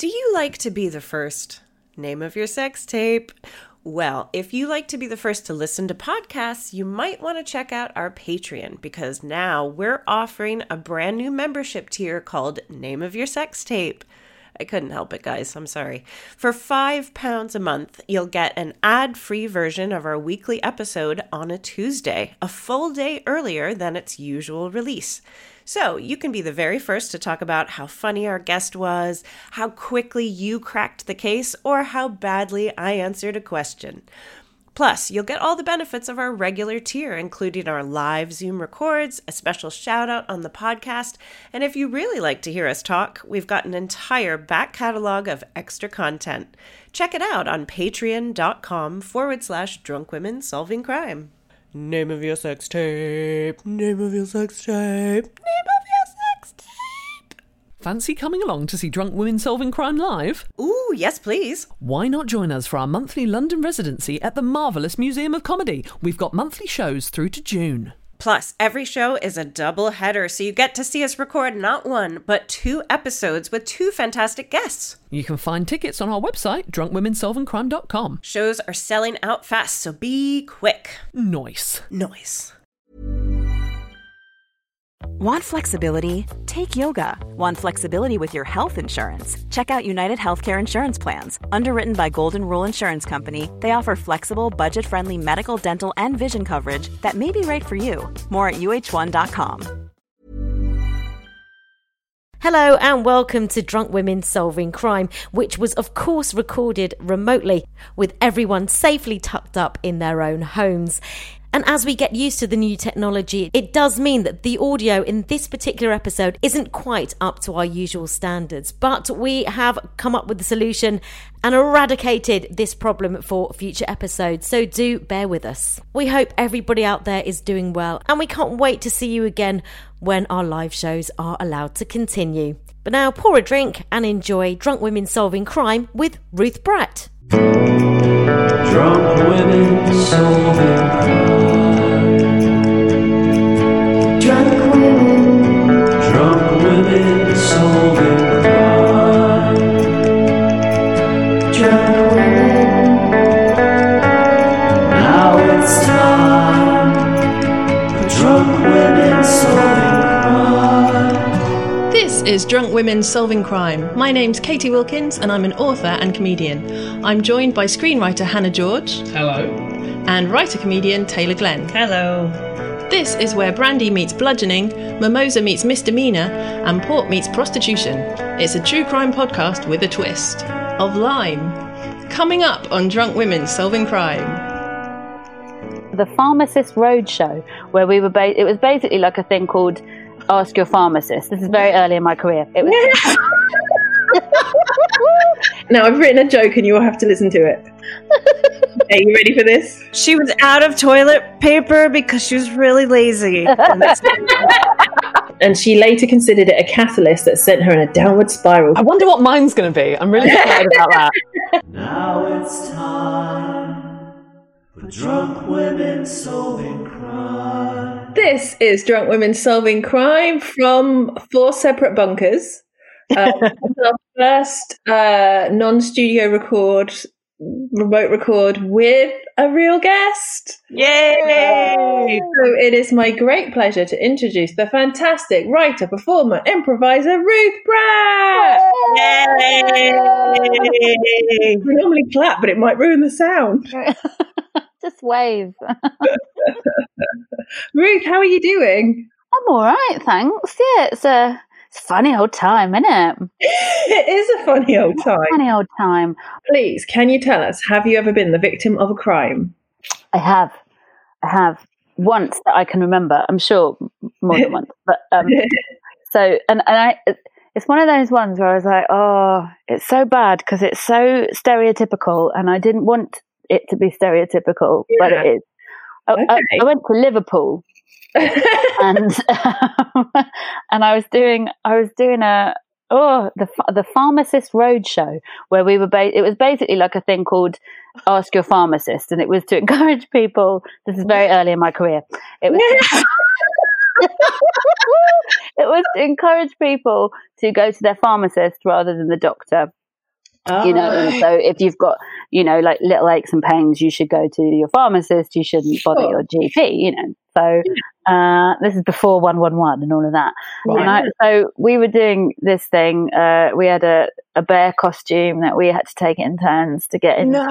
Do you like to be the first? Name of your sex tape. Well, if you like to be the first to listen to podcasts, you might want to check out our Patreon, because now we're offering a brand new membership tier called Name of Your Sex Tape. I couldn't help it, guys. I'm sorry. For £5 a month, you'll get an ad-free version of our weekly episode on a Tuesday, a full day earlier than its usual release. So you can be the very first to talk about how funny our guest was, how quickly you cracked the case, or how badly I answered a question. Plus, you'll get all the benefits of our regular tier, including our live Zoom records, a special shout out on the podcast, and if you really like to hear us talk, we've got an entire back catalog of extra content. Check it out on patreon.com/drunkwomensolvingcrime. Name of your sex tape. Name of your sex tape. Name of your sex tape. Fancy coming along to see Drunk Women Solving Crime live? Ooh, yes, please. Why not join us for our monthly London residency at the Marvellous Museum of Comedy? We've got monthly shows through to June. Plus, every show is a double header, so you get to see us record not one, but 2 episodes with 2 fantastic guests. You can find tickets on our website, drunkwomensolvingcrime.com. Shows are selling out fast, so be quick. Nice. Want flexibility? Take yoga. Want flexibility with your health insurance? Check out United Healthcare Insurance Plans. Underwritten by Golden Rule Insurance Company, they offer flexible, budget-friendly medical, dental, and vision coverage that may be right for you. More at uh1.com. Hello and welcome to Drunk Women Solving Crime, which was of course recorded remotely with everyone safely tucked up in their own homes. And as we get used to the new technology, it does mean that the audio in this particular episode isn't quite up to our usual standards. But we have come up with a solution and eradicated this problem for future episodes. So do bear with us. We hope everybody out there is doing well, and we can't wait to see you again when our live shows are allowed to continue. But now pour a drink and enjoy Drunk Women Solving Crime with Ruth Bratt. Drunk women solving crime. Drunk women solving crime. Drunk women. Now it's time for drunk women solving crime. This is Drunk Women Solving Crime. My name's Katie Wilkins and I'm an author and comedian. I'm joined by screenwriter Hannah George. Hello. And writer-comedian Taylor Glenn. Hello. This is where brandy meets bludgeoning, mimosa meets misdemeanor, and port meets prostitution. It's a true crime podcast with a twist of lime. Coming up on Drunk Women Solving Crime. The Pharmacist Roadshow, where we were it was basically like a thing called Ask Your Pharmacist. This is very early in my career. It was. Now I've written a joke and you will have to listen to it. Are you ready for this? She was out of toilet paper because she was really lazy. And she later considered it a catalyst that sent her in a downward spiral. I wonder what mine's going to be. I'm really excited about that. Now it's time for drunk women solving crime. This is Drunk Women Solving Crime from 4 separate bunkers. Our first non-studio remote record with a real guest. Yay! So it is my great pleasure to introduce the fantastic writer, performer, improviser, Ruth Bratt. Yay! We normally clap, but it might ruin the sound. Just wave. Ruth, how are you doing? I'm all right, thanks. Yeah, it's a funny old time, isn't it? It is a funny old time. Funny old time. Please, can you tell us, have you ever been the victim of a crime? I have once that I can remember. I'm sure more than once, but so it's one of those ones where I was like, oh, it's so bad because it's so stereotypical, and I didn't want it to be stereotypical, but it is. Okay. I went to Liverpool. and I was doing the Pharmacist Roadshow, where we were it was basically like a thing called Ask Your Pharmacist, and it was to encourage people. This is very early in my career. It was it was to encourage people to go to their pharmacist rather than the doctor. You know, and so if you've got, you know, like little aches and pains, you should go to your pharmacist. You shouldn't bother your GP, you know. So this is before 111 and all of that. Right. And so we were doing this thing. We had a bear costume that we had to take in turns to get into.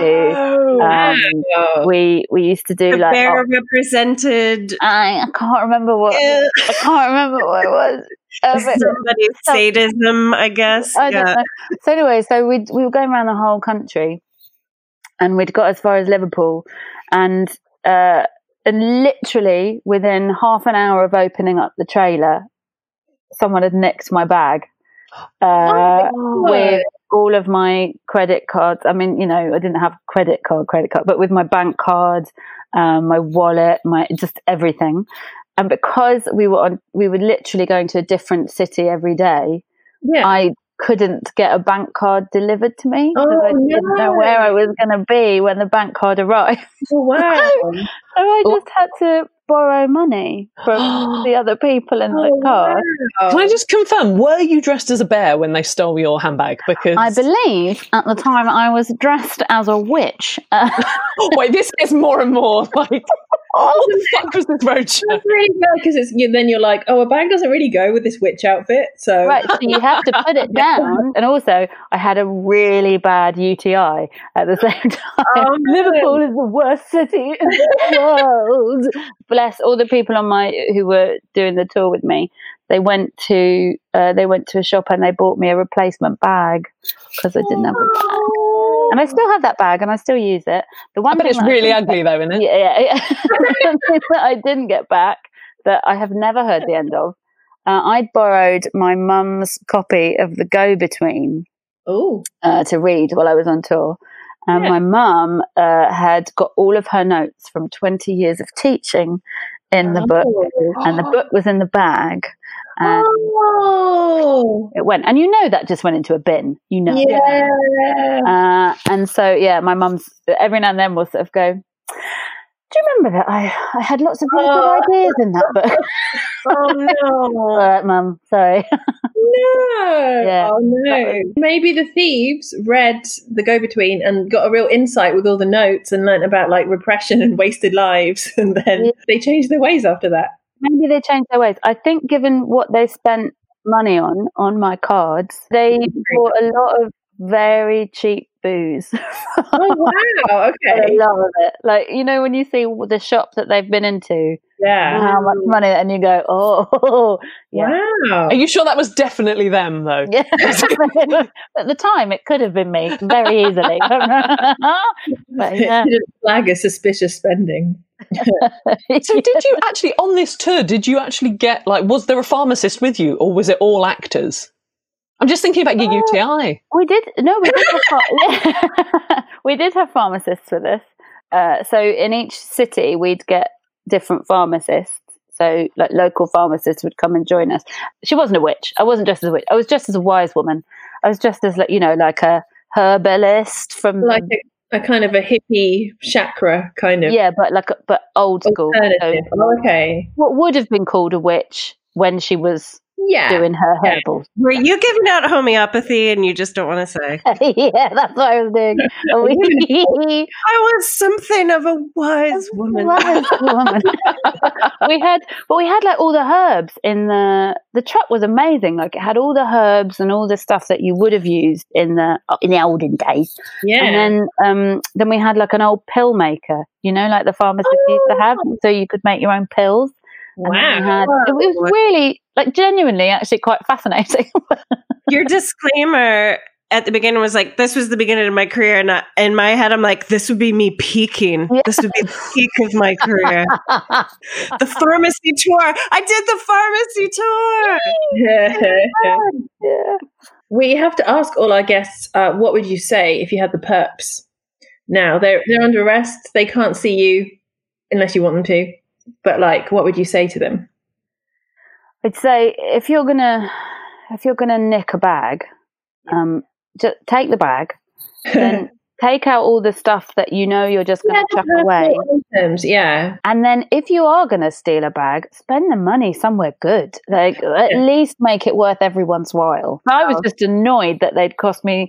We used to do The like bear represented I can't remember what it was. somebody's sadism, I guess. I don't know. So anyway, so we were going around the whole country, and we'd got as far as Liverpool, and literally within half an hour of opening up the trailer, someone had nicked my bag with all of my credit cards. I mean, you know, I didn't have credit card, but with my bank card, my wallet, my just everything. And because we were literally going to a different city every day, I couldn't get a bank card delivered to me because I didn't know where I was going to be when the bank card arrived. Oh, wow. So I just had to borrow money from the other people in the car. Wow. Can I just confirm, were you dressed as a bear when they stole your handbag? Because I believe at the time I was dressed as a witch. Wait, this gets more and more like, what the fuck was this roadshow? That's really good because then you're like, oh, a bag doesn't really go with this witch outfit. So Right, so you have to put it down. And also, I had a really bad UTI at the same time. Liverpool is the worst city in the world. Bless all the people who were doing the tour with me. They went to a shop and they bought me a replacement bag because I didn't have a bag. And I still have that bag and I still use it. The one I bet it's really ugly though, isn't it? Yeah. The thing that I didn't get back that I have never heard the end of. I borrowed my mum's copy of The Go-Between to read while I was on tour. And my mum had got all of her notes from 20 years of teaching in the book. And the book was in the bag. And it went. And you know that just went into a bin. You know. Yeah. And so, my mum's every now and then will sort of go, do you remember that I had lots of really good ideas in that book? Oh, no. All right, Mum, sorry. No. Yeah. Oh, no. Maybe the thieves read The Go-Between and got a real insight with all the notes and learnt about like repression and wasted lives. And then they changed their ways after that. Maybe they changed their ways. I think given what they spent money on my cards, they bought a lot of very cheap booze. Oh, wow. Okay. I love it. Like, you know, when you see the shop that they've been into, how much money, and you go, oh, yeah. Wow. Are you sure that was definitely them though? Yeah. At the time, it could have been me very easily. But yeah. Didn't flag a suspicious spending. So did you actually, on this tour, did you actually get, like, was there a pharmacist with you or was it all actors? I'm just thinking about your UTI. We did have pharmacists with us. So in each city, we'd get different pharmacists. So like local pharmacists would come and join us. She wasn't a witch. I wasn't dressed as a witch. I was dressed as a wise woman. I was dressed as, like, you know, like a herbalist from like a kind of a hippie chakra kind of. Yeah, but old school. So okay. What would have been called a witch when she was doing her herbals. Were you giving out homeopathy and you just don't want to say? Yeah, that's what I was doing. I was something of a wise woman. We had like all the herbs in the truck was amazing. Like it had all the herbs and all the stuff that you would have used in the olden days. Yeah. And then we had like an old pill maker, you know, like the pharmacist used to have, so you could make your own pills. Wow. It was really, like, genuinely actually quite fascinating. Your disclaimer at the beginning was like, this was the beginning of my career. And in my head, I'm like, this would be me peaking. Yeah. This would be the peak of my career. The pharmacy tour. I did the pharmacy tour. Yeah. We have to ask all our guests, what would you say if you had the perps? Now, they're under arrest. They can't see you unless you want them to. But like, what would you say to them? I'd say if you're gonna nick a bag, just take the bag, then take out all the stuff that you know you're just gonna chuck away. Yeah. And then if you are gonna steal a bag, spend the money somewhere good. Like at least make it worth everyone's while. I was just annoyed that they'd cost me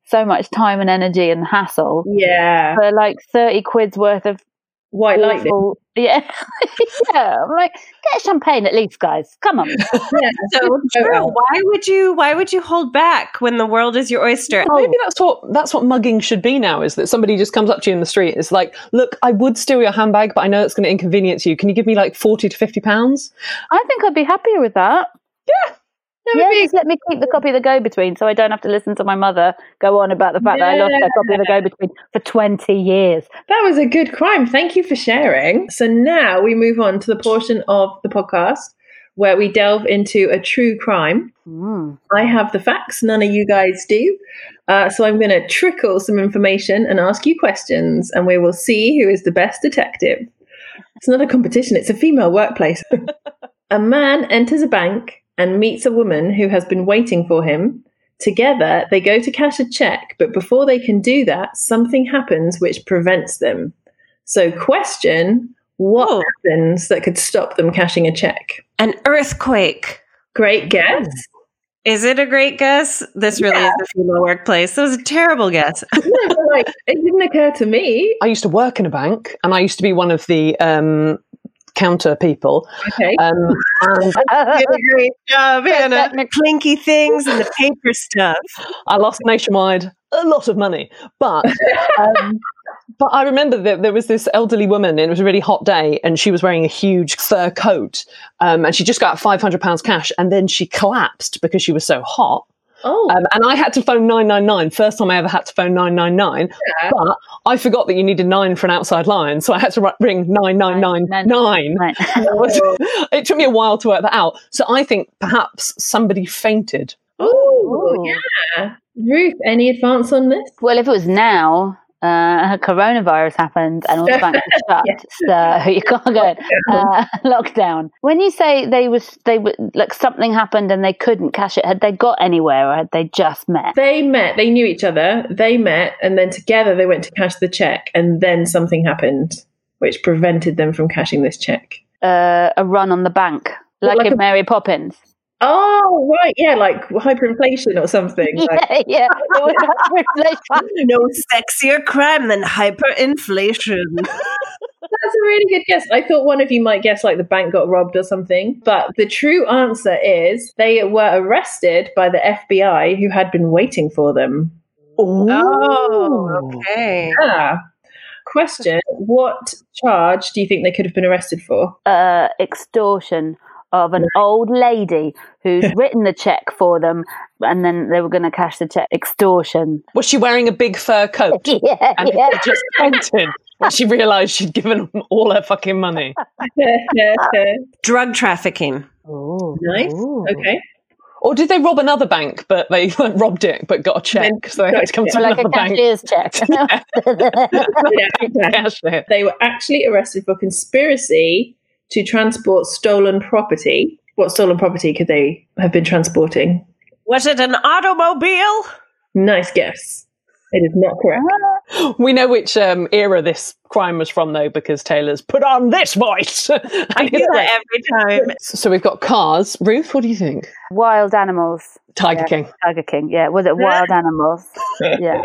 so much time and energy and hassle Yeah. for like 30 quid's worth of White lightning. awful. Yeah. Yeah. I'm like, get champagne at least, guys. Come on. Yeah. So true. Why would you hold back when the world is your oyster? Maybe that's what mugging should be now, is that somebody just comes up to you in the street. It's like, look, I would steal your handbag, but I know it's going to inconvenience you. Can you give me like 40 to 50 pounds? I think I'd be happier with that. Yeah. Yeah, just let me keep the copy of the Go-Between so I don't have to listen to my mother go on about the fact that I lost that copy of the Go-Between for 20 years. That was a good crime. Thank you for sharing. So now we move on to the portion of the podcast where we delve into a true crime. I have the facts. None of you guys do. So I'm going to trickle some information and ask you questions, and we will see who is the best detective. It's not a competition. It's a female workplace. A man enters a bank and meets a woman who has been waiting for him. Together, they go to cash a check, but before they can do that, something happens which prevents them. So question, what happens that could stop them cashing a check? An earthquake. Great guess. Is it a great guess? This really is a female workplace. That was a terrible guess. No, but like, it didn't occur to me. I used to work in a bank, and I used to be one of the counter people. Okay. You did a great job, Hannah. Clinky things and the paper stuff. I lost nationwide a lot of money, but I remember that there was this elderly woman, and it was a really hot day, and she was wearing a huge fur coat, and she just got £500 cash, and then she collapsed because she was so hot. And I had to phone 999. First time I ever had to phone 999. Yeah. But I forgot that you needed 9 for an outside line, so I had to ring 9999. It took me a while to work that out. So I think perhaps somebody fainted. Oh, yeah. Ruth, any advance on this? Well, if it was now, coronavirus happened and all the banks were shut, so you can't go lockdown. When you say they were like something happened and they couldn't cash it, had they got anywhere or had they just met? They met. They knew each other. They met, and then together they went to cash the check, and then something happened which prevented them from cashing this check. A run on the bank, like in Mary Poppins. Oh, right, yeah, like hyperinflation or something. Yeah. It was hyperinflation. No sexier crime than hyperinflation. That's a really good guess. I thought one of you might guess like the bank got robbed or something. But the true answer is they were arrested by the FBI who had been waiting for them. Oh, okay. Yeah. Question, what charge do you think they could have been arrested for? Extortion of an old lady who's written the check for them, and then they were going to cash the check. Extortion. Was she wearing a big fur coat? And just fainted when she realised she'd given them all her fucking money. Drug trafficking. Oh, nice. Okay. Or did they rob another bank, but they robbed it, but got a check, so they had to come to like another a bank? cashier's check. Cash it. They were actually arrested for conspiracy to transport stolen property. What stolen property could they have been transporting? Was it an automobile? Nice guess. It is not correct. We know which era this crime was from, though, because Taylor's put on this voice. I do that every time. So we've got cars. Ruth, what do you think? Wild animals. Tiger King. Tiger King, yeah. Was it wild animals? Yeah.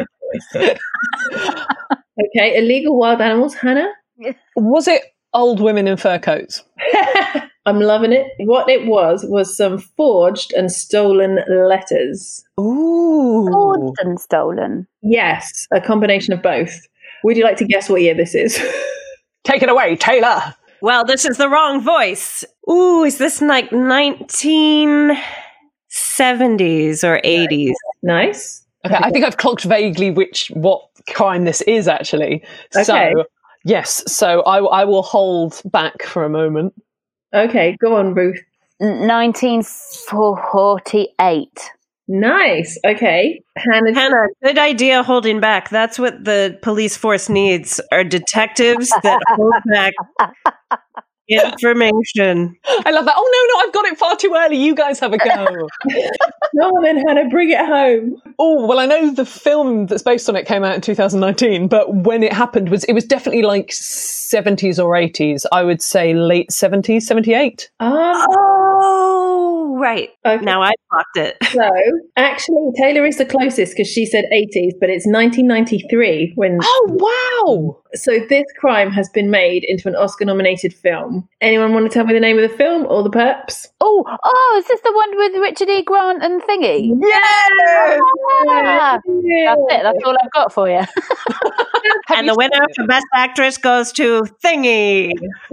Okay, illegal wild animals. Hannah? Was it old women in fur coats? I'm loving it. What it was some forged and stolen letters. Ooh. Forged and stolen. Yes, a combination of both. Would you like to guess what year this is? Take it away, Taylor. Well, this is the wrong voice. Ooh, is this like 1970s or 80s? Nice. Okay, I think I've clocked vaguely what crime this is, actually. Okay. So, yes, so I will hold back for a moment. Okay, go on, Ruth. 1948. Nice. Okay. Hannah, good idea holding back. That's what the police force needs, are detectives that hold back information. I love that. Oh, no, I've got it far too early. You guys have a go. Go on then, Hannah, bring it home. Oh, well, I know the film that's based on it came out in 2019, but when it happened, it was definitely like 70s or 80s. I would say late 70s, 78. Oh, Oh, right. Okay. Now I clocked it. So, actually, Taylor is the closest because she said 80s, but it's 1993 when. Oh, wow. So, this crime has been made into an Oscar-nominated film. Anyone want to tell me the name of the film or the perps? Oh, is this the one with Richard E. Grant and Thingy? Yeah! Ah, that's it. That's all I've got for you. And the winner for Best Actress goes to Thingy.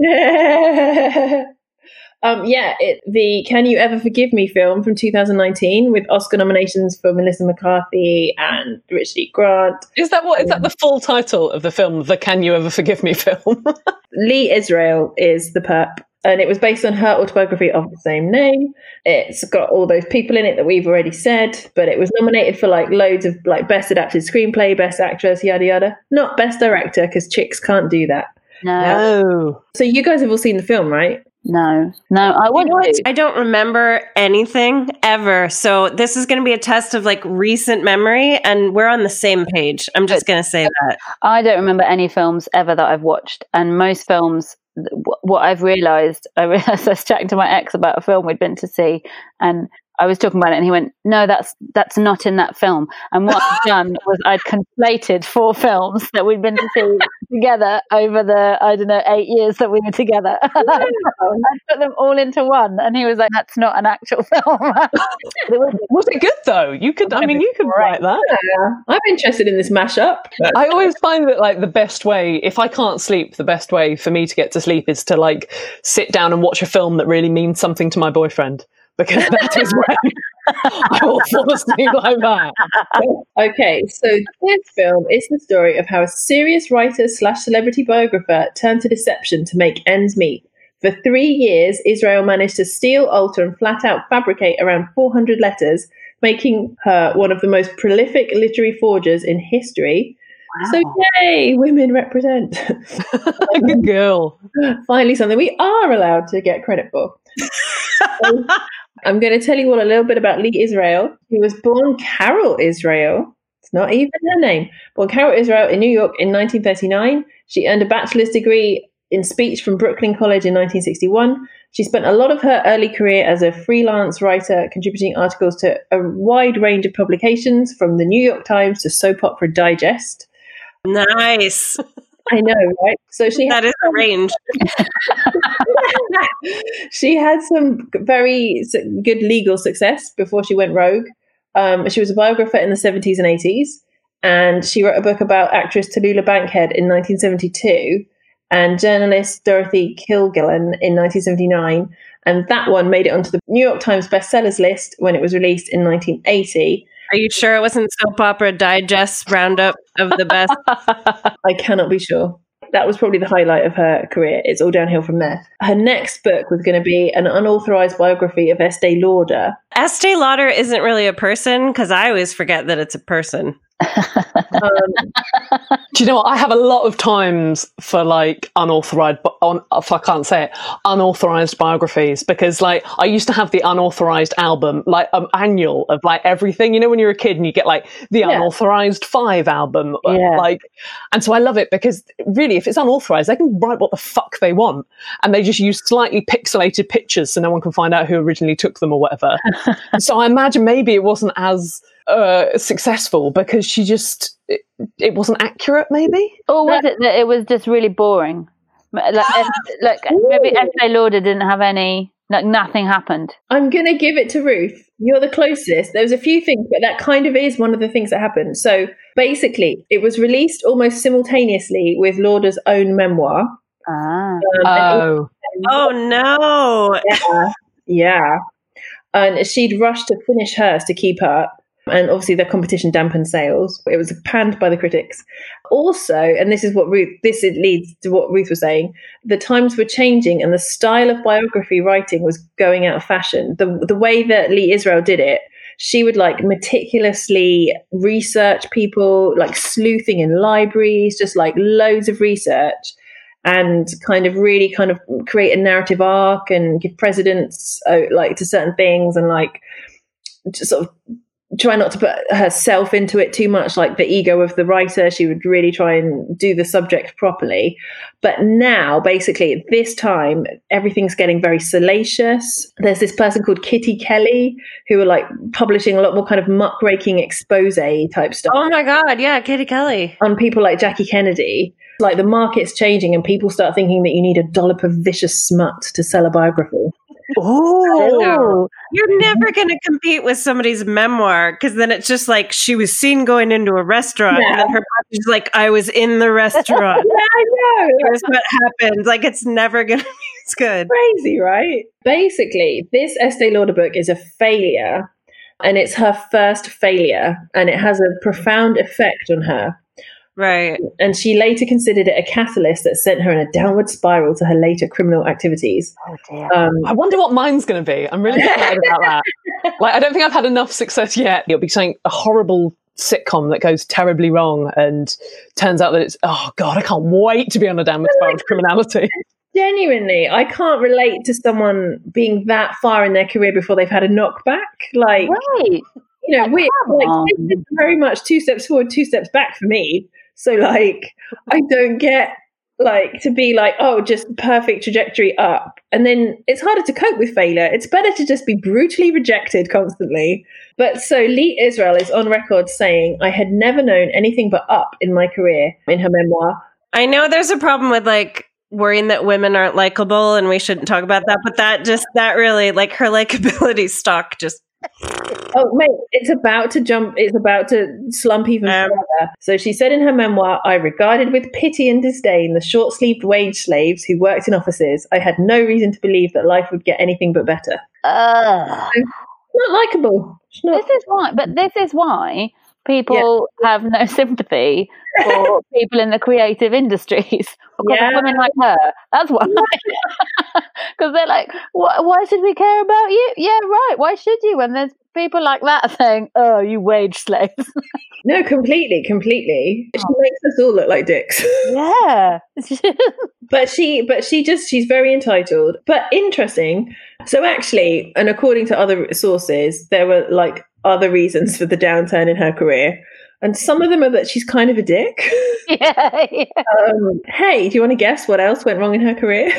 The Can You Ever Forgive Me film from 2019 with Oscar nominations for Melissa McCarthy and Richard E. Grant. Is that the full title of the film, the Can You Ever Forgive Me film? Lee Israel is the perp, and it was based on her autobiography of the same name. It's got all those people in it that we've already said, but it was nominated for like loads of like Best Adapted Screenplay, Best Actress, yada yada. Not Best Director, because chicks can't do that. No. So you guys have all seen the film, right? No, I want to. I don't remember anything ever. So this is going to be a test of like recent memory, and we're on the same page. I'm just going to say that. I don't remember any films ever that I've watched, and most films, what I realised I was chatting to my ex about a film we'd been to see, and I was talking about it, and he went, "No, that's not in that film." And what I'd done was I'd conflated 4 films that we'd been to see together over the 8 years that we were together. I put them all into one, and he was like, "That's not an actual film." Was it good though? You could write that. Yeah. I'm interested in this mashup. I always find that like the best way, if I can't sleep, the best way for me to get to sleep is to like sit down and watch a film that really means something to my boyfriend. Because that is when I will fall asleep like that. Okay, so this film is the story of how a serious writer / celebrity biographer turned to deception to make ends meet. For 3 years, Israel managed to steal, alter, and flat out fabricate around 400 letters, making her one of the most prolific literary forgers in history. Wow. So yay, women represent. Good girl. Finally, something we are allowed to get credit for. So, I'm going to tell you all a little bit about Lee Israel. She was born Carol Israel. It's not even her name. Born Carol Israel in New York in 1939. She earned a bachelor's degree in speech from Brooklyn College in 1961. She spent a lot of her early career as a freelance writer, contributing articles to a wide range of publications, from the New York Times to Soap Opera Digest. Nice. I know, right? So that is a range. She had some very good legal success before she went rogue. She was a biographer in the 70s and 80s, and she wrote a book about actress Tallulah Bankhead in 1972 and journalist Dorothy Kilgallen in 1979. And that one made it onto the New York Times bestsellers list when it was released in 1980. Are you sure it wasn't Soap Opera Digest roundup of the best? I cannot be sure. That was probably the highlight of her career. It's all downhill from there. Her next book was going to be an unauthorized biography of Estee Lauder. Estee Lauder isn't really a person, because I always forget that it's a person. Do you know what? I have a lot of times for like unauthorized biographies, because like I used to have the unauthorized album, like annual of like everything. You know, when you're a kid and you get like the unauthorized 5 album, like, and so I love it because really, if it's unauthorized, they can write what the fuck they want, and they just use slightly pixelated pictures so no one can find out who originally took them or whatever. So I imagine maybe it wasn't as successful because she just it wasn't accurate, maybe. Or was it that it was just really boring? Like maybe Estee Lauder didn't have any, like nothing happened. I'm gonna give it to Ruth. You're the closest. There was a few things, but that kind of is one of the things that happened. So basically, it was released almost simultaneously with Lauder's own memoir. Oh no! Yeah. And she'd rushed to finish hers to keep up. And obviously the competition dampened sales. It was panned by the critics. Also, and this leads to what Ruth was saying, the times were changing and the style of biography writing was going out of fashion. The way that Lee Israel did it, she would like meticulously research people, like sleuthing in libraries, just like loads of research, and kind of really kind of create a narrative arc and give precedence like to certain things, and like just sort of try not to put herself into it too much, like the ego of the writer. She would really try and do the subject properly. But now, basically, at this time, everything's getting very salacious. There's this person called Kitty Kelly who are like publishing a lot more kind of muckraking expose type stuff. Oh my God, yeah, Kitty Kelly. On people like Jackie Kennedy. Like the market's changing and people start thinking that you need a dollop of vicious smut to sell a biography. Oh, You're never going to compete with somebody's memoir because then it's just like she was seen going into a restaurant and then her boss is like, I was in the restaurant. Yeah, I know. Here's what happened. Like, it's never going to be as good. Crazy, right? Basically, this Estee Lauder book is a failure and it's her first failure and it has a profound effect on her. Right. And she later considered it a catalyst that sent her in a downward spiral to her later criminal activities. oh dear. I wonder what mine's going to be. I'm really excited about that. Like, I don't think I've had enough success yet. It'll be something, a horrible sitcom that goes terribly wrong and turns out that it's, oh God, I can't wait to be on a downward spiral to criminality. Genuinely, I can't relate to someone being that far in their career before they've had a knockback. Like, Right. you know, Come on. this is very much 2 steps forward, 2 steps back for me. So, like, I don't get, like, to be like, oh, just perfect trajectory up. And then it's harder to cope with failure. It's better to just be brutally rejected constantly. But so Lee Israel is on record saying, I had never known anything but up in my career, in her memoir. I know there's a problem with like worrying that women aren't likable and we shouldn't talk about that, but that really, like, her likability stock just. Oh, mate, it's about to slump even further. So she said in her memoir, I regarded with pity and disdain the short-sleeved wage slaves who worked in offices. I had no reason to believe that life would get anything but better. Ugh. Not likable. It's not. This is why people have no sympathy for people in the creative industries because of women like her. That's why. Because they're like, why should we care about you? Yeah, right. Why should you? When there's people like that saying, oh, you wage slaves. No, completely. She makes us all look like dicks. Yeah. But she's very entitled. But interesting. So actually, and according to other sources, there were like other reasons for the downturn in her career. And some of them are that she's kind of a dick. Yeah. Hey, do you want to guess what else went wrong in her career?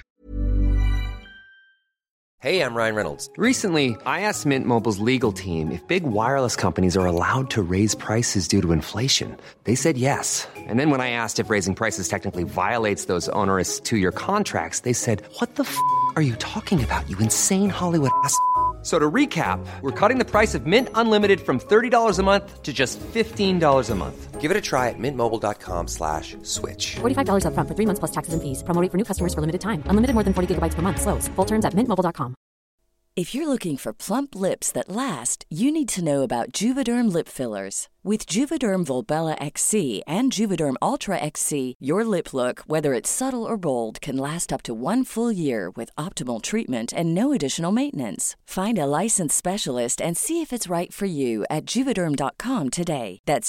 Hey, I'm Ryan Reynolds. Recently, I asked Mint Mobile's legal team if big wireless companies are allowed to raise prices due to inflation. They said yes. And then when I asked if raising prices technically violates those onerous 2-year contracts, they said, what the f*** are you talking about, you insane Hollywood ass f- So to recap, we're cutting the price of Mint Unlimited from $30 a month to just $15 a month. Give it a try at mintmobile.com/switch. $45 up front for 3 months plus taxes and fees. Promo rate for new customers for limited time. Unlimited more than 40 gigabytes per month. Slows full terms at mintmobile.com. If you're looking for plump lips that last, you need to know about Juvederm lip fillers. With Juvederm Volbella XC and Juvederm Ultra XC, your lip look, whether it's subtle or bold, can last up to 1 full year with optimal treatment and no additional maintenance. Find a licensed specialist and see if it's right for you at Juvederm.com today. That's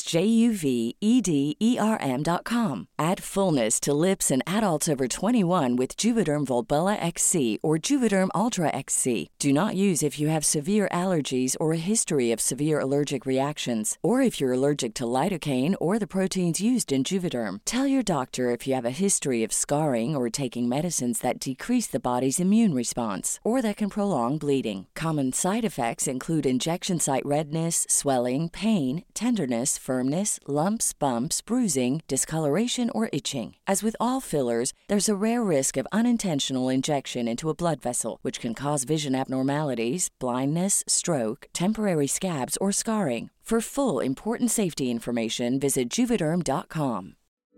JUVEDERM.com. Add fullness to lips in adults over 21 with Juvederm Volbella XC or Juvederm Ultra XC. Do not use if you have severe allergies or a history of severe allergic reactions, or if you're allergic to lidocaine or the proteins used in Juvederm. Tell your doctor if you have a history of scarring or taking medicines that decrease the body's immune response or that can prolong bleeding. Common side effects include injection site redness, swelling, pain, tenderness, firmness, lumps, bumps, bruising, discoloration, or itching. As with all fillers, there's a rare risk of unintentional injection into a blood vessel, which can cause vision abnormalities, blindness, stroke, temporary scabs, or scarring. For full, important safety information, visit Juvederm.com.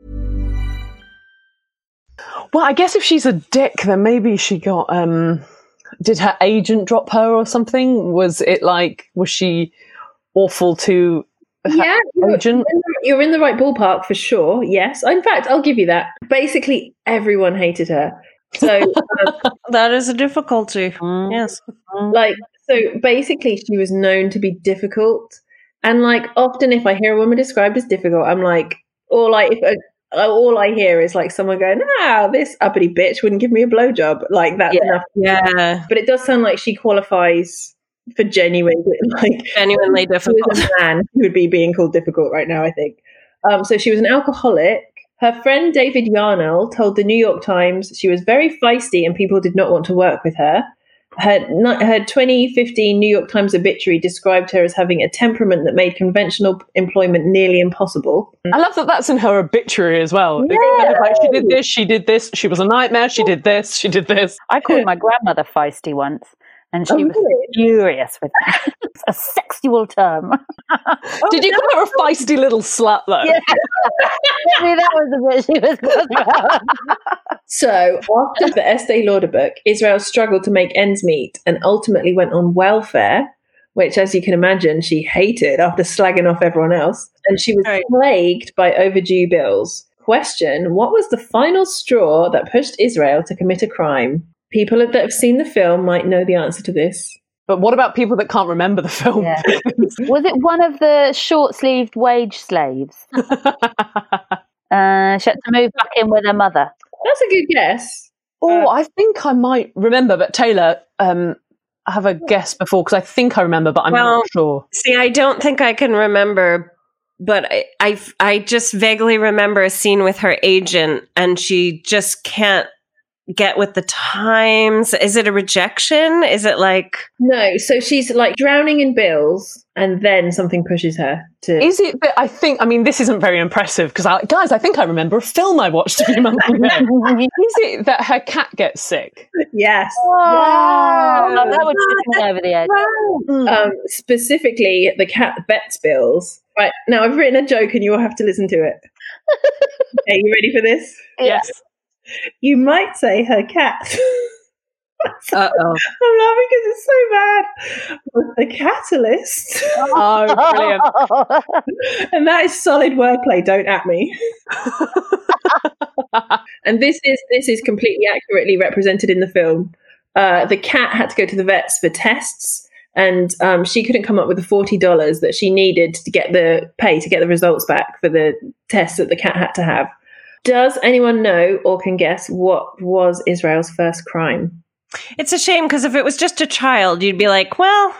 Well, I guess if she's a dick, then maybe she got, did her agent drop her or something? Was she awful to her agent? You're in the right ballpark for sure, yes. In fact, I'll give you that. Basically, everyone hated her. So that is a difficulty. Yes. So basically, she was known to be difficult. And like often if I hear a woman described as difficult, I'm like, all I hear is like someone going, this uppity bitch wouldn't give me a blowjob. Like that's enough. Yeah. But it does sound like she qualifies for genuinely difficult. He was a man who would be being called difficult right now, I think. So she was an alcoholic. Her friend David Yarnell told the New York Times she was very feisty and people did not want to work with her. Her 2015 New York Times obituary described her as having a temperament that made conventional employment nearly impossible. I love that that's in her obituary as well. Yeah. It's kind of like, she did this, she was a nightmare, she did this, she did this. I called my grandmother feisty once, and she was furious with me. It's a sexual term. Did you call her a feisty little slut, though? Yeah. Maybe that was the bit she was talking about. So, after the Estee Lauder book, Israel struggled to make ends meet and ultimately went on welfare, which, as you can imagine, she hated after slagging off everyone else. And she was plagued by overdue bills. Question, what was the final straw that pushed Israel to commit a crime? People that have seen the film might know the answer to this. But what about people that can't remember the film? Yeah. Was it one of the short-sleeved wage slaves? She had to move back in with her mother. That's a good guess. I think I might remember, but Taylor, I have a guess before because I think I remember, but I'm not sure. See, I don't think I can remember, but I just vaguely remember a scene with her agent, and she just can't get with the times. Is it a rejection? Is it like... No, so she's like drowning in bills and then something pushes her to... Is it that this isn't very impressive because, guys, I think I remember a film I watched a few months ago. Is it that her cat gets sick? Yes. Oh, that would push me over the edge. Specifically, the cat vet's bills. Right, now I've written a joke and you will have to listen to it. Okay, you ready for this? Yes. You might say her cat. Uh-oh. I'm laughing because it's so bad. Was the catalyst. Oh, brilliant. And that is solid wordplay, don't at me. And this is completely accurately represented in the film. The cat had to go to the vets for tests, and she couldn't come up with the $40 that she needed to get the results back for the tests that the cat had to have. Does anyone know or can guess what was Israel's first crime? It's a shame because if it was just a child, you'd be like, well,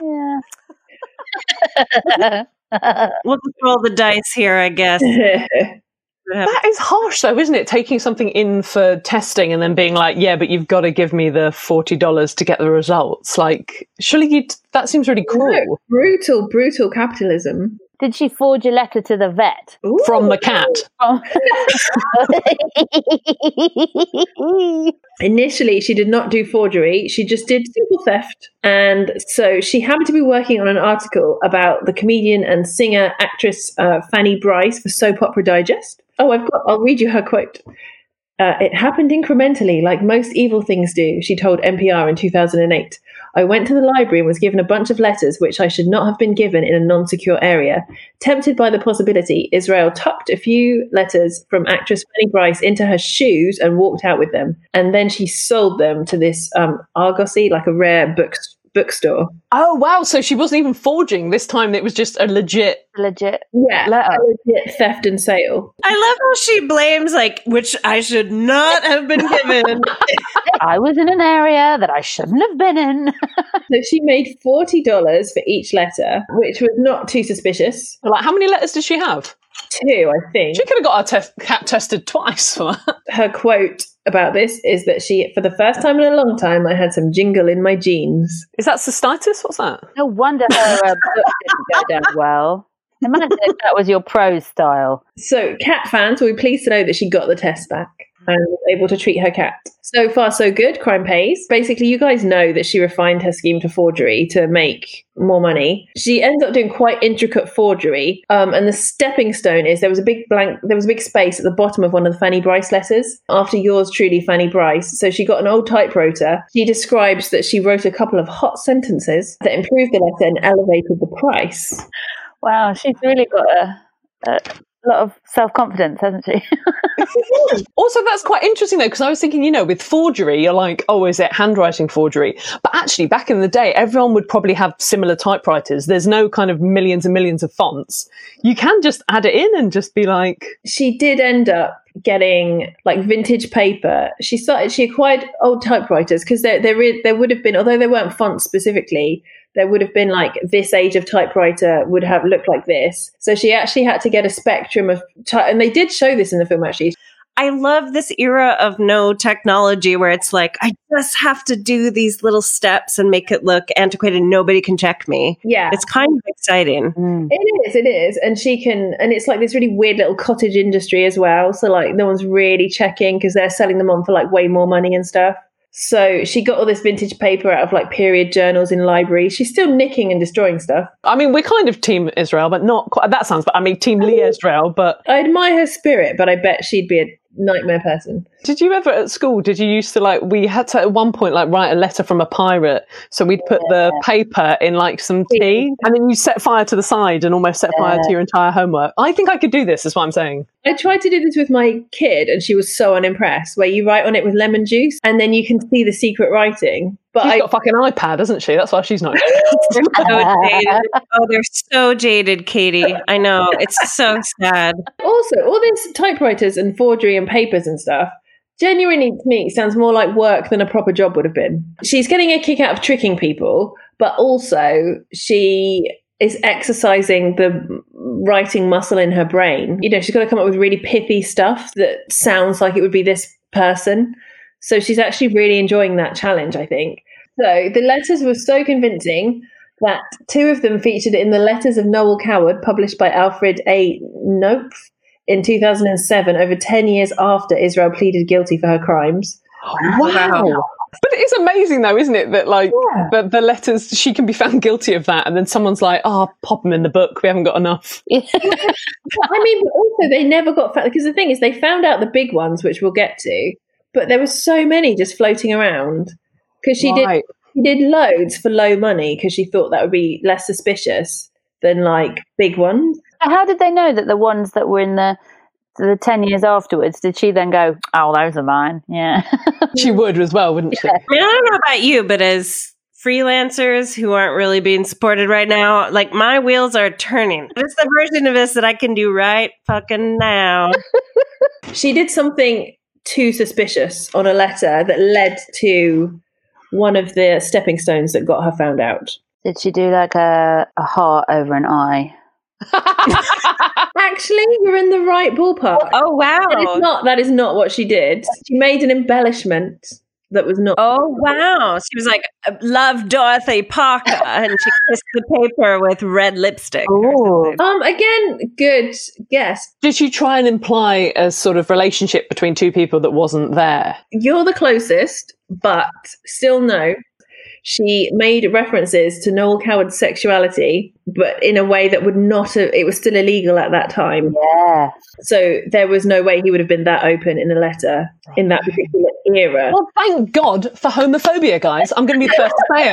we'll just roll the dice here, I guess. That is harsh, though, isn't it? Taking something in for testing and then being like, yeah, but you've got to give me the $40 to get the results. Like, surely that seems really cruel. No, brutal capitalism. Did she forge a letter to the vet? Ooh. From the cat? Initially, she did not do forgery. She just did simple theft. And so she happened to be working on an article about the comedian and singer actress Fanny Brice for Soap Opera Digest. I'll read you her quote. It happened incrementally, like most evil things do, she told NPR in 2008. I went to the library and was given a bunch of letters which I should not have been given in a non-secure area. Tempted by the possibility, Israel tucked a few letters from actress Fanny Brice into her shoes and walked out with them. And then she sold them to this Argosy, like a rare bookstore. Oh, wow. So she wasn't even forging. This time it was just a legit letter. A legit theft and sale. I love how she blames, which I should not have been given. I was in an area that I shouldn't have been in. So she made $40 for each letter, which was not too suspicious. Like, how many letters did she have? 2, I think. She could have got her cat tested twice for that. Her quote about this is that for the first time in a long time, I had some jingle in my jeans. Is that cystitis? What's that? No wonder her book didn't go down well. Imagine if that was your prose style. So, cat fans will be pleased to know that she got the test back and was able to treat her cat. So far, so good. Crime pays. Basically, you guys know that she refined her scheme to forgery to make more money. She ends up doing quite intricate forgery. And the stepping stone is there was a big space at the bottom of one of the Fanny Brice letters after yours truly, Fanny Brice. So she got an old typewriter. She describes that she wrote a couple of hot sentences that improved the letter and elevated the price. Wow, she's really got a lot of self-confidence, hasn't she? Also, that's quite interesting, though, because I was thinking, with forgery, you're like, oh, is it handwriting forgery? But actually, back in the day, everyone would probably have similar typewriters. There's no kind of millions and millions of fonts. You can just add it in and just be like... She did end up getting vintage paper. She acquired old typewriters because there would have been, although there weren't fonts specifically, there would have been like this age of typewriter would have looked like this. So she actually had to get a spectrum of, and they did show this in the film actually. I love this era of no technology where it's like, I just have to do these little steps and make it look antiquated. Nobody can check me. Yeah. It's kind of exciting. It is. And she can, and it's like this really weird little cottage industry as well. So like no one's really checking because they're selling them on for like way more money and stuff. So she got all this vintage paper out of like period journals in libraries. She's still nicking and destroying stuff. I mean, we're kind of Team Israel, but not quite. That sounds, but I mean, Team Lee Israel, but I admire her spirit, but I bet she'd be a nightmare person. Did you ever at school, did you used to like, we had to at one point like write a letter from a pirate. So we'd put the paper in like some tea and then you set fire to the side and almost set fire to your entire homework. I think I could do this, is what I'm saying. I tried to do this with my kid and she was so unimpressed, where you write on it with lemon juice and then you can see the secret writing. But she's got a fucking iPad, hasn't she? That's why she's not. They're so jaded. Oh, they're so jaded, Katie. I know. It's so sad. Also, all these typewriters and forgery and papers and stuff, genuinely to me sounds more like work than a proper job would have been. She's getting a kick out of tricking people, but also she is exercising the writing muscle in her brain. You know, she's got to come up with really pithy stuff that sounds like it would be this person. So she's actually really enjoying that challenge, I think. So the letters were so convincing that 2 of them featured in the Letters of Noel Coward, published by Alfred A. Knopf in 2007, over 10 years after Israel pleaded guilty for her crimes. Wow. But it is amazing, though, isn't it, that like the letters, she can be found guilty of that, and then someone's like, "Oh, pop them in the book. We haven't got enough." I mean, but also they never got found, because the thing is, they found out the big ones, which we'll get to, but there were so many just floating around because she did loads for low money because she thought that would be less suspicious than like big ones. How did they know that the ones that were in the 10 years afterwards, did she then go, "Oh, those are mine"? Yeah. She would as well, wouldn't she? I mean, I don't know about you, but as freelancers who aren't really being supported right now, like my wheels are turning. It's the version of this that I can do right fucking now. She did something too suspicious on a letter that led to one of the stepping stones that got her found out. Did she do like a heart over an eye? Actually, you're in the right ballpark. Oh, wow. That is not what she did. She made an embellishment that was not. Oh, wow. She was like, "Love Dorothy Parker," and she kissed the paper with red lipstick. Again, good guess. Did she try and imply a sort of relationship between 2 people that wasn't there? You're the closest, but still no. She made references to Noel Coward's sexuality, but in a way that would not have, it was still illegal at that time. Yeah. So there was no way he would have been that open in a letter in that particular era. Well, thank God for homophobia, guys. I'm going to be the first to say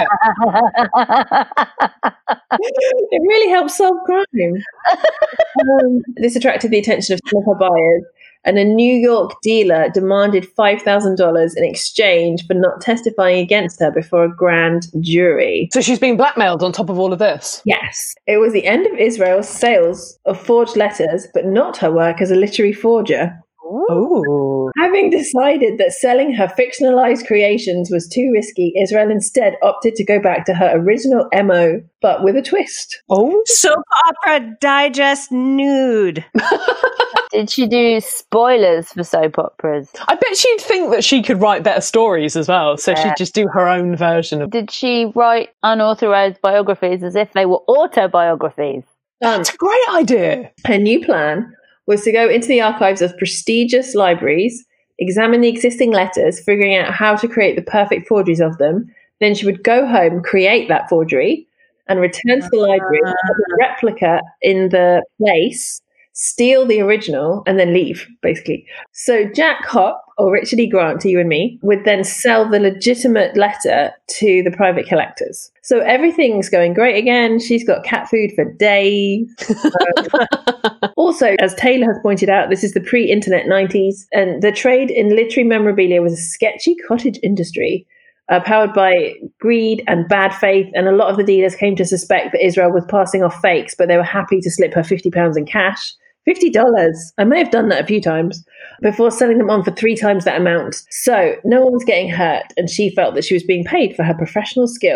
it. It really helps solve crime. This attracted the attention of some of her buyers, and a New York dealer demanded $5,000 in exchange for not testifying against her before a grand jury. So she's being blackmailed on top of all of this? Yes. It was the end of Israel's sales of forged letters, but not her work as a literary forger. Ooh. Having decided that selling her fictionalized creations was too risky, Israel instead opted to go back to her original MO, but with a twist. Oh, Soap Opera Digest nude. Did she do spoilers for soap operas? I bet she'd think that she could write better stories as well, so she'd just do her own version of. Did she write unauthorized biographies as if they were autobiographies? That's a great idea. Her new plan was to go into the archives of prestigious libraries, examine the existing letters, figuring out how to create the perfect forgeries of them. Then she would go home, create that forgery, and return to the library, put the replica in the place, steal the original, and then leave, basically. So Jack Hopp, or Richard E. Grant to you and me, would then sell the legitimate letter to the private collectors. So everything's going great again. She's got cat food for days. Also, as Taylor has pointed out, this is the pre-internet 90s, and the trade in literary memorabilia was a sketchy cottage industry. Powered by greed and bad faith, and a lot of the dealers came to suspect that Israel was passing off fakes, but they were happy to slip her £50 in cash. $50. I may have done that a few times before selling them on for 3 times that amount. So no one was getting hurt, and she felt that she was being paid for her professional skills.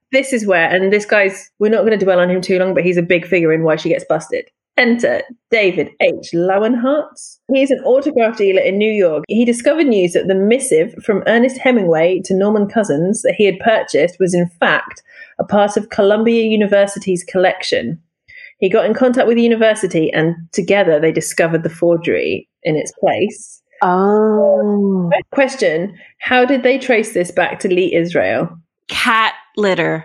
this is where, and this guy's, we're not going to dwell on him too long, but he's a big figure in why she gets busted. Enter David H. Lowenhartz. He's an autograph dealer in New York. He discovered news that the missive from Ernest Hemingway to Norman Cousins that he had purchased was in fact a part of Columbia University's collection. He got in contact with the university and together they discovered the forgery in its place. Oh. Question, how did they trace this back to Lee Israel? Cat litter.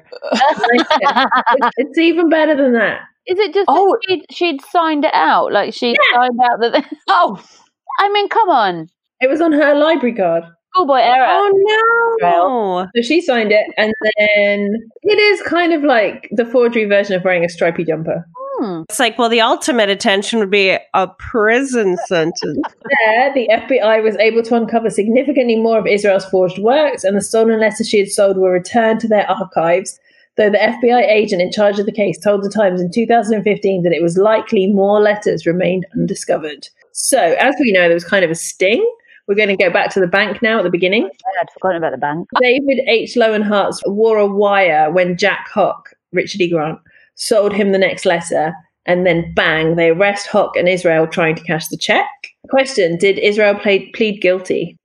It's even better than that. Is it just that she'd signed it out? Like she'd signed out that... I mean, come on. It was on her library card. Schoolboy error. Oh, no. So she signed it, and then it is kind of like the forgery version of wearing a stripy jumper. It's like, well, the ultimate attention would be a prison sentence. There, the FBI was able to uncover significantly more of Israel's forged works, and the stolen letters she had sold were returned to their archives, though the FBI agent in charge of the case told the Times in 2015 that it was likely more letters remained undiscovered. So, as we know, there was kind of a sting. We're going to go back to the bank now at the beginning. I'd forgotten about the bank. David H. Lowenhartz wore a wire when Jack Hock, Richard E. Grant, sold him the next letter, and then bang, they arrest Hock and Israel trying to cash the check. Question, did Israel plead guilty?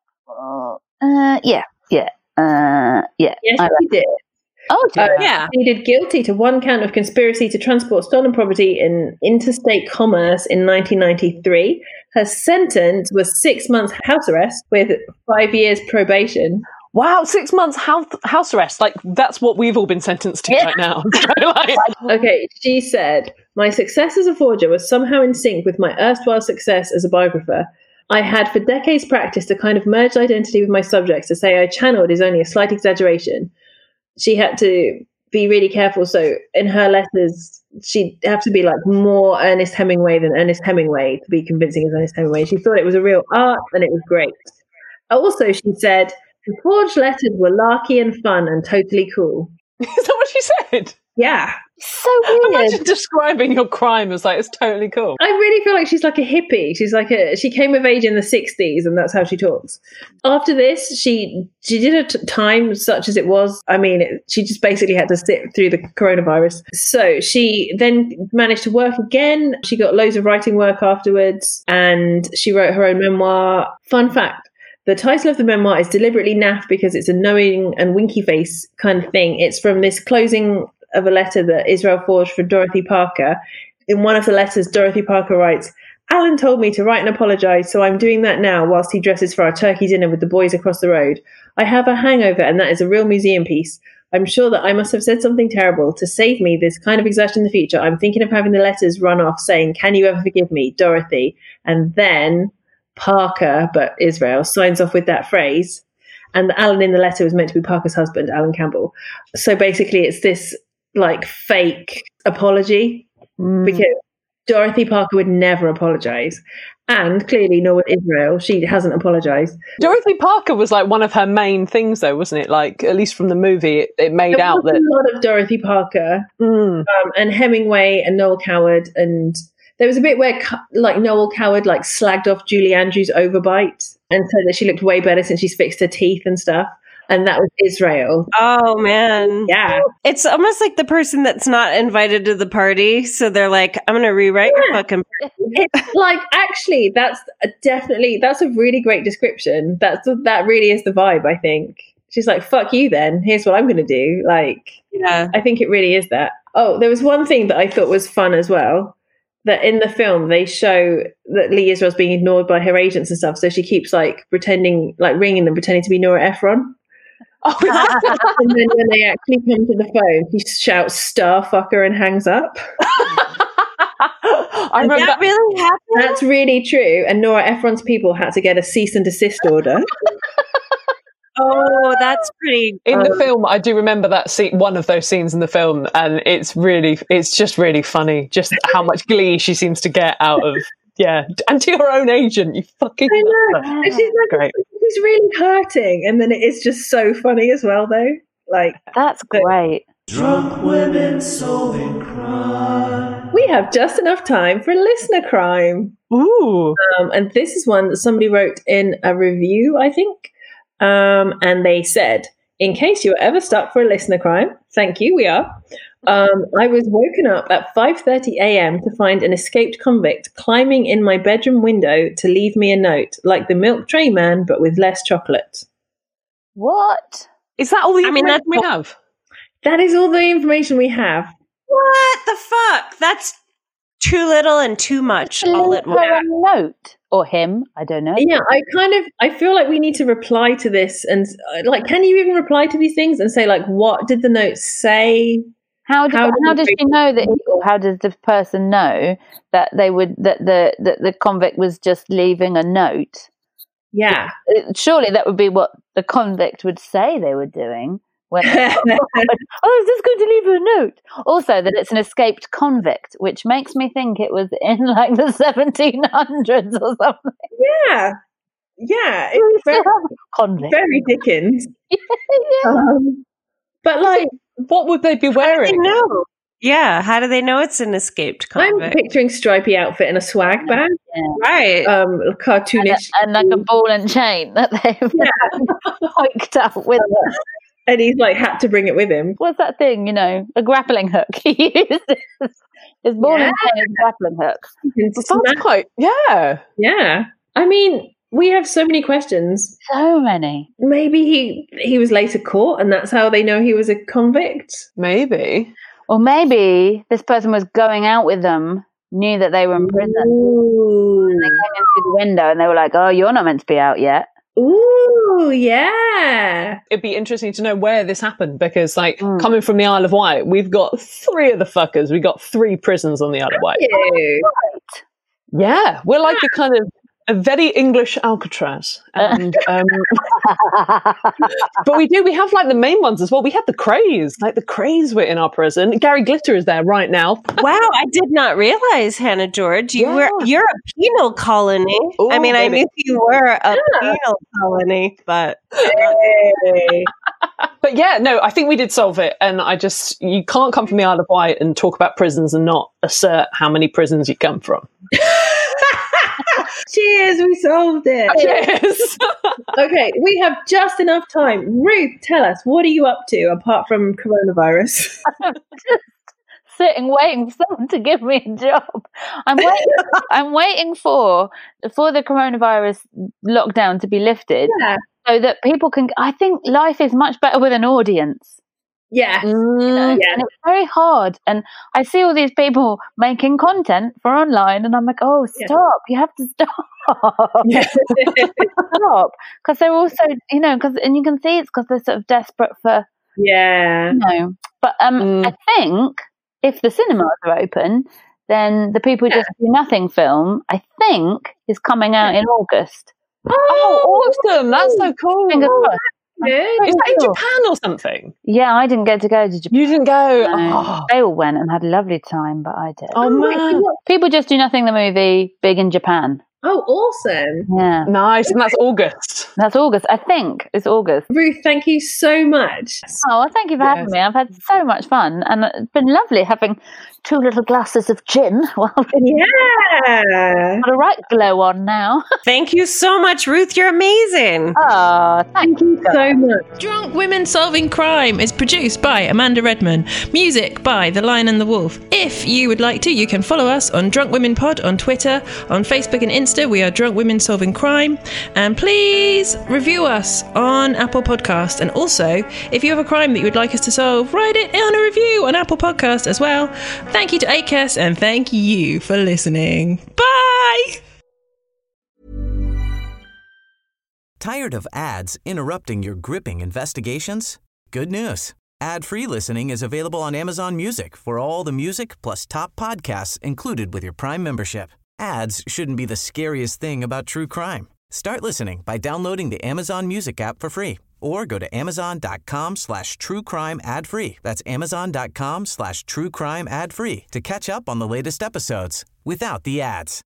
Yeah. Yes, he did. Oh, yeah. He pleaded guilty to one count of conspiracy to transport stolen property in interstate commerce in 1993. Her sentence was 6 months house arrest with 5 years probation. Wow, 6 months house arrest. Like, that's what we've all been sentenced to right now. Okay, she said, my success as a forger was somehow in sync with my erstwhile success as a biographer. I had for decades practiced a kind of merged identity with my subjects. To say I channeled is only a slight exaggeration. She had to be really careful. So in her letters, she'd have to be like more Ernest Hemingway than Ernest Hemingway to be convincing as Ernest Hemingway. She thought it was a real art and it was great. Also, she said, the forged letters were larky and fun and totally cool. Is that what she said? Yeah. So weird. Imagine describing your crime as like, it's totally cool. I really feel like she's like a hippie. She's like she came of age in the 60s and that's how she talks. After this, she did a time such as it was. I mean, she just basically had to sit through the coronavirus. So she then managed to work again. She got loads of writing work afterwards and she wrote her own memoir. Fun fact. The title of the memoir is deliberately naff because it's a knowing and winky face kind of thing. It's from this closing of a letter that Israel forged for Dorothy Parker. In one of the letters, Dorothy Parker writes, Alan told me to write and apologise, so I'm doing that now whilst he dresses for our turkey dinner with the boys across the road. I have a hangover and that is a real museum piece. I'm sure that I must have said something terrible. To save me this kind of exertion in the future, I'm thinking of having the letters run off saying, can you ever forgive me, Dorothy? And then Parker, but Israel, signs off with that phrase. And the Alan in the letter was meant to be Parker's husband, Alan Campbell. So basically it's this like fake apology because Dorothy Parker would never apologize. And clearly nor would Israel. She hasn't apologized. Dorothy Parker was like one of her main things though, wasn't it? Like, at least from the movie, it made There out was that... a lot of Dorothy Parker and Hemingway and Noel Coward, and there was a bit where like Noel Coward like slagged off Julie Andrews' overbite and said that she looked way better since she's fixed her teeth and stuff. And that was Israel. Oh, man. Yeah. It's almost like the person that's not invited to the party. So they're like, I'm going to rewrite your fucking... It's like, actually, that's a really great description. That really is the vibe, I think. She's like, fuck you then. Here's what I'm going to do. Like, yeah. I think it really is that. Oh, there was one thing that I thought was fun as well. That in the film, they show that Lee Israel's being ignored by her agents and stuff. So she keeps like pretending, like ringing them, pretending to be Nora Ephron. Oh, and then when they actually come to the phone, he shouts "star fucker" and hangs up. I remember that really happened. That's really true. And Nora Ephron's people had to get a cease and desist order. Oh, that's pretty. In the film, I do remember that scene, one of those scenes in the film, and it's just really funny, just how much glee she seems to get out of. Yeah, and to your own agent, you fucking. I know. And she's like, great. It's really hurting, and then it is just so funny as well, though. Like that's great. Drunk women solving crime. We have just enough time for listener crime. Ooh, and this is one that somebody wrote in a review, I think. And they said, in case you were ever stuck for a listener crime, thank you, we are. I was woken up at 5:30 a.m. to find an escaped convict climbing in my bedroom window to leave me a note, like the milk tray man, but with less chocolate. What? Is that all the information we have? That is all the information we have. What the fuck? That's too little and too much all at once. A note or him? I don't know. Yeah, I feel like we need to reply to this and like, can you even reply to these things and say like, what did the note say? How does she know that? Or how does the person know that the convict was just leaving a note? Yeah, surely that would be what the convict would say they were doing. When is this going to leave a note? Also, that it's an escaped convict, which makes me think it was in like the 1700s or something. Yeah, it's very Dickens. But like, what would they be wearing? How do they know? Yeah, how do they know it's an escaped convict? I'm picturing stripy outfit and a swag bag. Yeah. Right. Cartoonish. And like a ball and chain that they've hiked out with. And he's like had to bring it with him. What's that thing, a grappling hook he uses? His ball and chain is a grappling hook. That's quite, Yeah. I mean, we have so many questions. So many. Maybe he was later caught and that's how they know he was a convict? Maybe. Or maybe this person was going out with them, knew that they were in prison. Ooh. And they came in through the window and they were like, oh, you're not meant to be out yet. Ooh, yeah. It'd be interesting to know where this happened because, coming from the Isle of Wight, we've got 3 of the fuckers. We've got 3 prisons on the Isle of Wight. Right. Yeah, we're like a very English Alcatraz. And, but we have like the main ones as well. We had the Krays. Like the Krays were in our prison. Gary Glitter is there right now. Wow, I did not realize, Hannah George, you're a penal colony. Ooh, I mean, baby. I knew you were a penal colony, but But yeah, no, I think we did solve it. And you can't come from the Isle of Wight and talk about prisons and not assert how many prisons you come from. Cheers, we solved it. Cheers. Okay, we have just enough time. Ruth, tell us, what are you up to apart from coronavirus? I'm just sitting waiting for someone to give me a job. I'm waiting for the coronavirus lockdown to be lifted so that people can. I think life is much better with an audience. Yeah. And it's very hard. And I see all these people making content for online and I'm like, oh, stop. You have to stop. Stop. Because they're also, and you can see it's because they're sort of desperate for, But I think if the cinemas are open, then the People Who Just Do Nothing film, I think, is coming out in August. Oh, awesome. That's so cool. Fingers crossed. Good. Is that in Japan or something? Yeah, I didn't get to go to Japan. You didn't go? No. Oh. They all went and had a lovely time, but I did. Oh, man. People Just Do Nothing, the movie, big in Japan. Oh, awesome. Yeah. Nice. And that's August. That's August. I think it's August. Ruth, thank you so much. Oh, well, thank you for having me. I've had so much fun and it's been lovely having 2 little glasses of gin. Well, yeah. got a right glow on now. thank you so much, Ruth. You're amazing. Oh, thank you so much. Drunk Women Solving Crime is produced by Amanda Redman. Music by The Lion and the Wolf. If you would like to, you can follow us on Drunk Women Pod on Twitter, on Facebook and Instagram. We are Drunk Women Solving Crime. And please review us on Apple Podcast. And also, if you have a crime that you would like us to solve, write it on a review on Apple Podcast as well. Thank you to ACAST and thank you for listening. Bye! Tired of ads interrupting your gripping investigations? Good news. Ad-free listening is available on Amazon Music for all the music plus top podcasts included with your Prime membership. Ads shouldn't be the scariest thing about true crime. Start listening by downloading the Amazon Music app for free or go to amazon.com/truecrime ad-free. That's amazon.com/truecrime ad-free to catch up on the latest episodes without the ads.